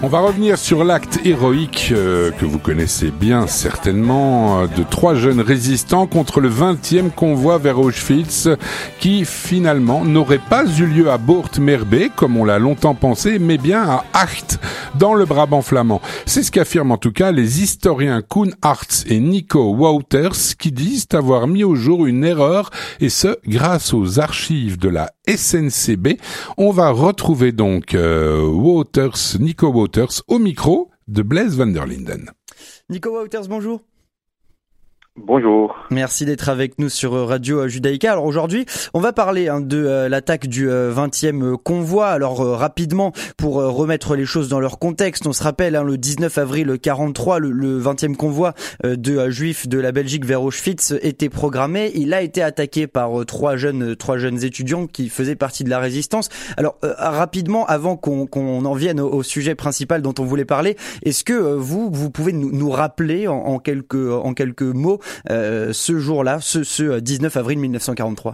On va revenir sur l'acte héroïque que vous connaissez bien certainement de 3 jeunes résistants contre le 20e convoi vers Auschwitz qui finalement n'aurait pas eu lieu à Boort-Merbe comme on l'a longtemps pensé mais bien à Acht dans le Brabant flamand. C'est ce qu'affirment en tout cas les historiens Koen Arts et Nico Wouters qui disent avoir mis au jour une erreur et ce grâce aux archives de la SNCB. On va retrouver donc Nico Wouters au micro de Blaise van der Linden. Nico Wouters, bonjour. Bonjour. Merci d'être avec nous sur Radio Judaïka. Alors aujourd'hui, on va parler de l'attaque du 20e convoi. Alors rapidement, pour remettre les choses dans leur contexte, on se rappelle le 19 avril 43, le 20e convoi de juifs de la Belgique vers Auschwitz était programmé. Il a été attaqué par trois jeunes étudiants qui faisaient partie de la résistance. Alors rapidement, avant qu'on en vienne au sujet principal dont on voulait parler, est-ce que vous pouvez nous rappeler en quelques mots ce jour-là, ce 19 avril 1943?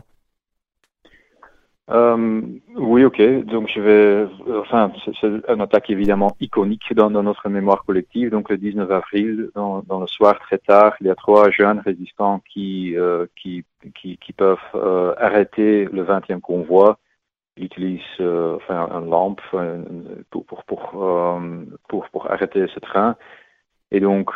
Oui, ok. Donc c'est une attaque évidemment iconique dans notre mémoire collective. Donc le 19 avril, dans le soir très tard, il y a 3 jeunes résistants qui peuvent arrêter le 20e convoi. Ils utilisent une lampe pour arrêter ce train. Et donc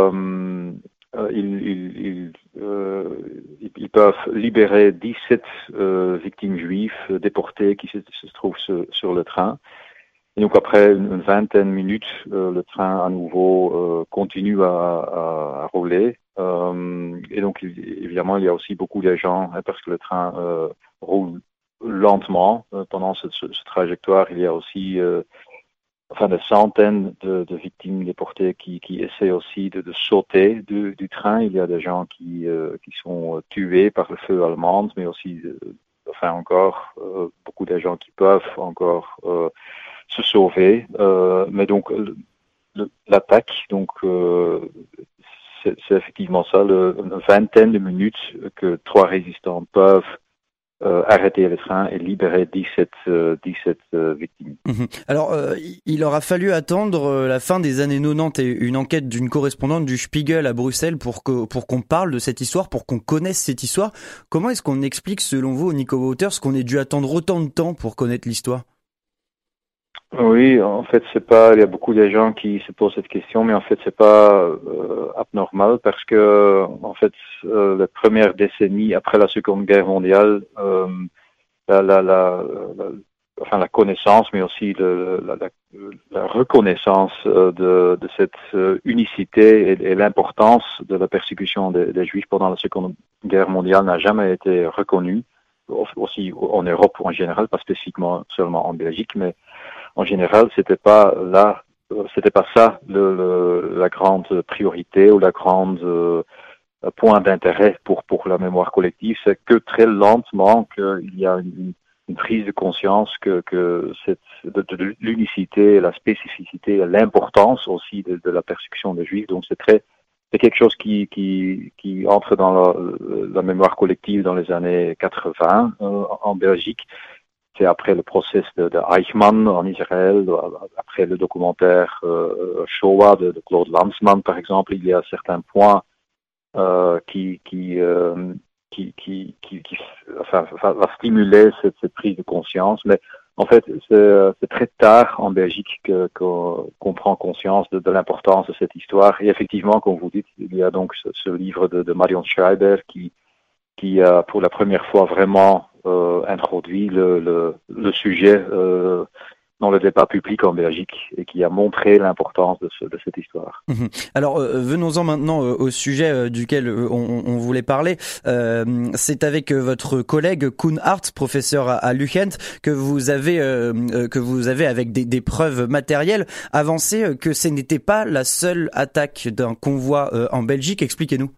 ils peuvent libérer 17 victimes juives déportées qui se trouvent sur le train. Et donc après une vingtaine de minutes, le train à nouveau continue à rouler. Et donc évidemment il y a aussi beaucoup de gens parce que le train roule lentement pendant ce trajectoire. Il y a aussi des centaines de victimes déportées qui essaient aussi de sauter du train. Il y a des gens qui sont tués par le feu allemand, mais aussi encore beaucoup de gens qui peuvent encore se sauver. Mais donc l'attaque, donc c'est effectivement ça, une vingtaine de minutes que 3 résistants peuvent arrêter le train et libérer 17 victimes. Alors, il aura fallu attendre la fin des années 90 et une enquête d'une correspondante du Spiegel à Bruxelles pour qu'on parle de cette histoire, pour qu'on connaisse cette histoire. Comment est-ce qu'on explique, selon vous, Nico Wouters, qu'on ait dû attendre autant de temps pour connaître l'histoire? Oui, en fait, il y a beaucoup de gens qui se posent cette question, mais en fait, c'est pas abnormal parce que, en fait, la première décennie après la Seconde Guerre mondiale, la connaissance, mais aussi la reconnaissance de cette unicité et l'importance de la persécution des Juifs pendant la Seconde Guerre mondiale n'a jamais été reconnue, aussi en Europe en général, pas spécifiquement seulement en Belgique, mais en général, c'était pas ça la grande priorité ou la grande point d'intérêt pour la mémoire collective. C'est que très lentement qu'il y a une prise de conscience que de l'unicité, la spécificité, l'importance aussi de la persécution des Juifs. Donc c'est quelque chose qui entre dans la mémoire collective dans les années 80 en Belgique. C'est après le procès de Eichmann en Israël, après le documentaire Shoah de Claude Lanzmann, par exemple, il y a certains points qui va stimuler cette prise de conscience. Mais en fait, c'est très tard en Belgique qu'on prend conscience de l'importance de cette histoire. Et effectivement, comme vous dites, il y a donc ce livre de Marion Schreiber qui a pour la première fois vraiment introduit le sujet dans le débat public en Belgique et qui a montré l'importance de cette histoire. Alors venons-en maintenant au sujet duquel on voulait parler. C'est avec votre collègue Koen Arts, professeur à Leuchent, que vous avez avec des preuves matérielles avancé que ce n'était pas la seule attaque d'un convoi en Belgique. Expliquez-nous.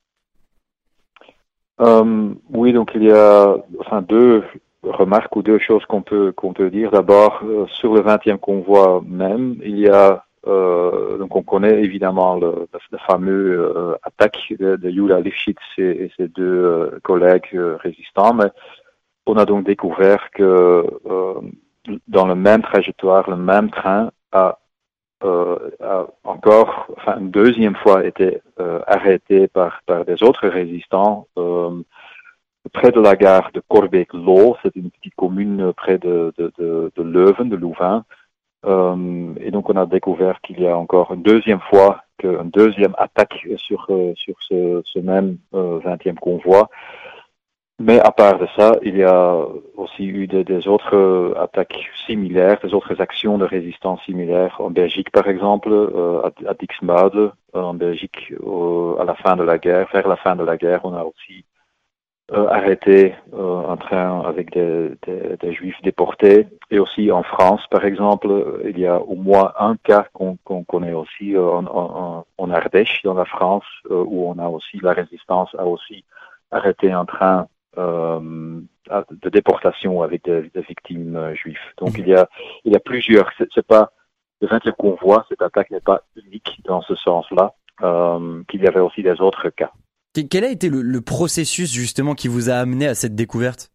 Oui, donc il y a 2 remarques ou 2 choses qu'on peut dire. D'abord, sur le 20e convoi même, il y a donc on connaît évidemment le fameux attaque de Julia Lifshitz et ses 2 collègues résistants, mais on a donc découvert que dans le même trajectoire, le même train a a encore, une deuxième fois été arrêté par des autres résistants près de la gare de Corbeek-Loo. C'est une petite commune près de Leuven, de Louvain. Et donc on a découvert qu'il y a encore une deuxième fois une deuxième attaque sur ce même 20e convoi. Mais à part de ça, il y a aussi eu des autres attaques similaires, des autres actions de résistance similaires en Belgique, par exemple, à Dixmude, en Belgique, à la fin de la guerre. Vers la fin de la guerre, on a aussi arrêté un train avec des Juifs déportés. Et aussi en France, par exemple, il y a au moins un cas qu'on connaît aussi en Ardèche, dans la France, où on a aussi la résistance a aussi arrêté un train de déportation avec des victimes juives. Donc il y a plusieurs. C'est pas le 20e convoi. Cette attaque n'est pas unique dans ce sens-là. Qu'il y avait aussi des autres cas. Quel a été le processus justement qui vous a amené à cette découverte?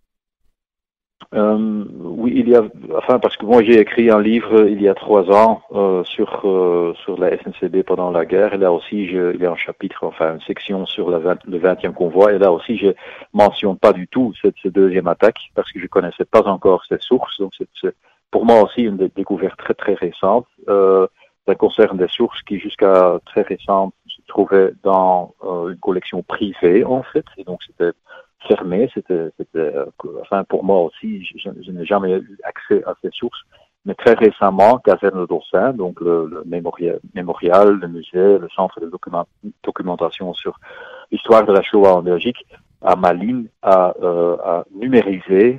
Oui, parce que moi j'ai écrit un livre il y a 3 ans sur la SNCB pendant la guerre, et là aussi il y a un chapitre, une section sur le 20e convoi, et là aussi je mentionne pas du tout cette deuxième attaque parce que je connaissais pas encore cette source. Donc c'est pour moi aussi une découverte très très récente. Ça concerne des sources qui jusqu'à très récentes se trouvaient dans une collection privée en fait, et donc c'était fermé, pour moi aussi, je n'ai jamais eu accès à ces sources, mais très récemment, Caserne d'Orsay, donc le mémorial, le musée, le centre de documentation sur l'histoire de la Shoah en Belgique, à Malines, a numérisé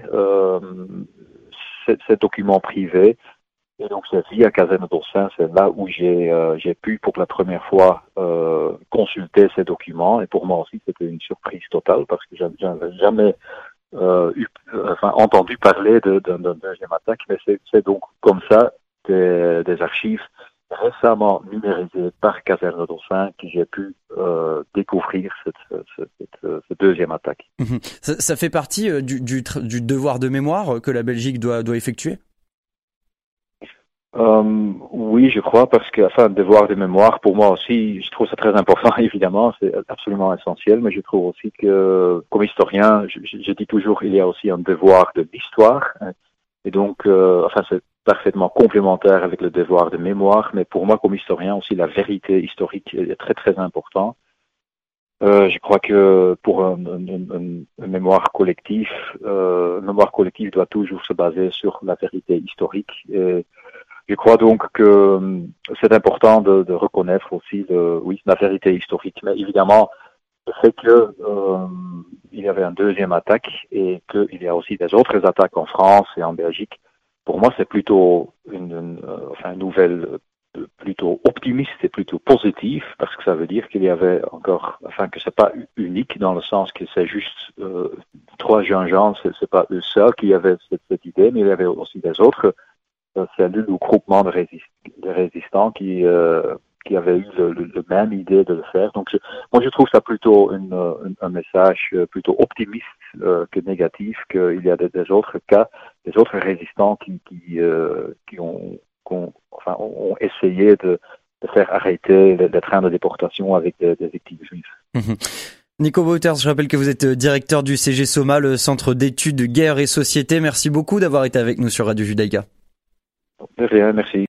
ces documents privés. Et donc c'est via Caserne d'Orsay, c'est là où j'ai pu pour la première fois consulter ces documents, et pour moi aussi c'était une surprise totale parce que j'avais jamais entendu parler d'une deuxième attaque, mais c'est donc comme ça des archives récemment numérisées par Caserne d'Orsay que j'ai pu découvrir cette deuxième attaque. Ça fait partie du devoir de mémoire que la Belgique doit effectuer? Oui, je crois, parce que, devoir de mémoire, pour moi aussi, je trouve ça très important, évidemment, c'est absolument essentiel, mais je trouve aussi que, comme historien, je dis toujours, il y a aussi un devoir de l'histoire, et donc, c'est parfaitement complémentaire avec le devoir de mémoire, mais pour moi, comme historien, aussi, la vérité historique est très, très important. Je crois que pour une mémoire collective, doit toujours se baser sur la vérité historique. Et je crois donc que c'est important de reconnaître aussi la vérité historique. Mais évidemment, le fait que il y avait une deuxième attaque et qu'il y a aussi des autres attaques en France et en Belgique, pour moi c'est plutôt une nouvelle plutôt optimiste et plutôt positive, parce que ça veut dire qu'il y avait encore, que c'est pas unique dans le sens que c'est juste 3 jeunes gens, c'est pas eux seuls qui avaient cette idée, mais il y avait aussi des autres cellules ou groupements de résistants qui avaient eu le même idée de le faire. Donc moi je trouve ça plutôt un message plutôt optimiste que négatif, qu'il y a des autres cas, des autres résistants qui ont essayé de faire arrêter les trains de déportation avec des victimes juives. Nico Wouters, je rappelle que vous êtes directeur du CG-SOMA, le Centre d'études guerre et société. Merci beaucoup d'avoir été avec nous sur Radio Judaïka. De rien, merci.